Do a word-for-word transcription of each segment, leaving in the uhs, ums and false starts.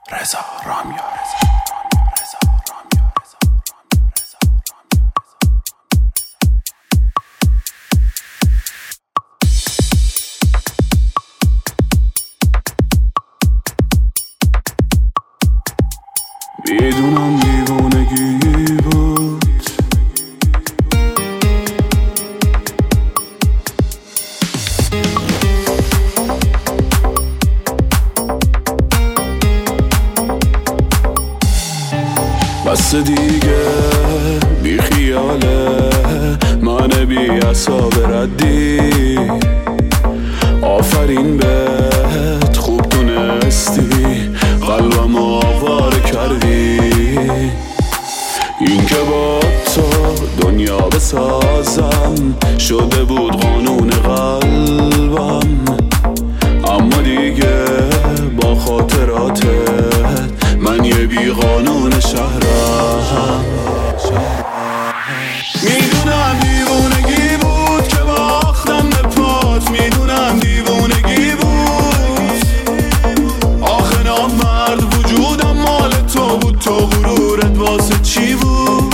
رضا رامیا. میدونم دیوونگی بود، بس دیگه بی خیاله من بی عصاب ردی. آفرین بهت خوب دونستی قلبم آواره کردی. این که با تو دنیا بسازم شده بود قانون قلبم، اما دیگه با خاطراتت من یه بی قانون شهرم. میدونم دیوونگی بود که باختم به پات، میدونم دیوونگی بود. آخه نامرد وجودم مال تو بود، تو غرورت واسه چی بود؟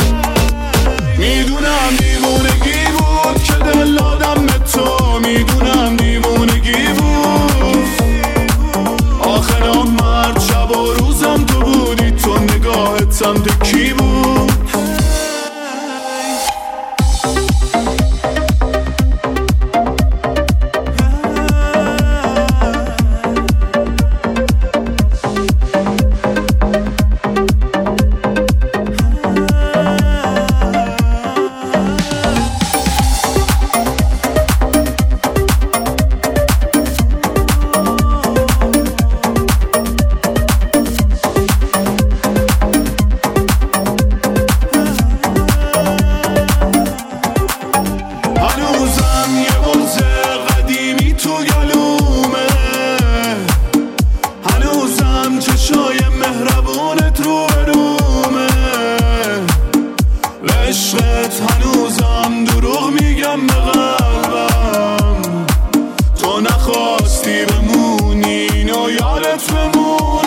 میدونم دیوونگی بود که دل دادم به تو، میدونم دیوونگی بود. آخه نامرد شب و روزم تو بودی، تو نگاهت سمت کی بود؟ چشای مهربونت رو برومه، عشقت هنوزم دروغ میگم به قلبم. تو نخواستی بمونی اینو یادت بمون.